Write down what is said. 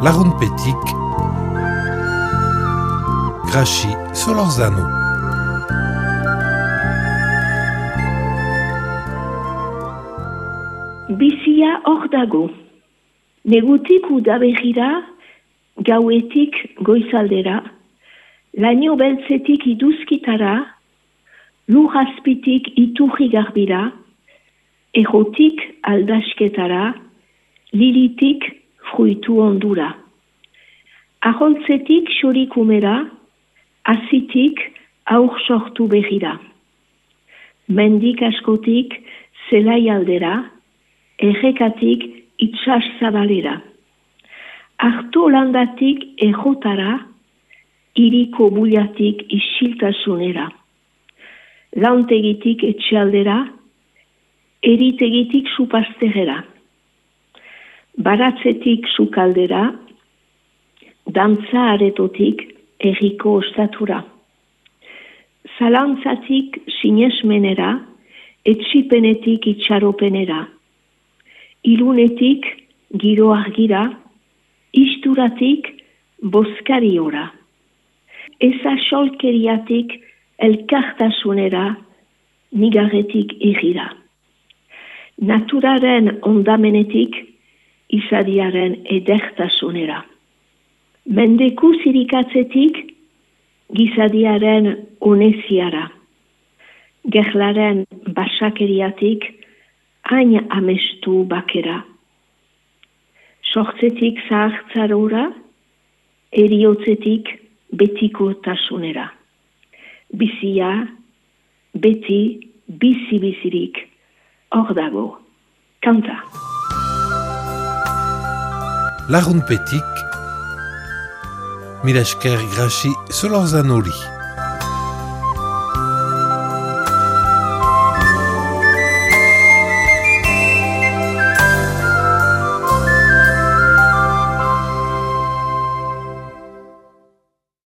Lagunpetik, Graci Solorzano. Bizia hor dago. Negutik udaberrira, gauetik goizaldera, laino beltzetik iduzkitara, lur azpitik iturri garbira, errotik aldasketara, lilitik fruitu ondura. Aholtzetik xorikumera, azitik aur sortu berrira. Mendik askotik zelai aldera, errekatik itxas zabalera. Arto landatik errotara, iriko buiatik isiltasunera. Launtegitik etxealdera, eritegitik supazterera. Baratzetik sukaldera, dantza aretotik erriko ostatura. Zalantzatik sinesmenera, etsipenetik itxaropenera. Ilunetik giro argira, isturatik boskariora. Eza xolkeriatik elkartasunera, nigarretik irira. Naturaren ondamenetik, izadiaren edertasunera. Mendeku zirikatzetik, gizadiaren oneziara. Gerlaren basakeriatik, hain amestu bakera. Sortzetik zahartzarora, eriotzetik betiko tasunera. Bizia, beti, bizi-bizirik, hor dago, kanta. Lagunpetik, mila esker Graci Solorzanori.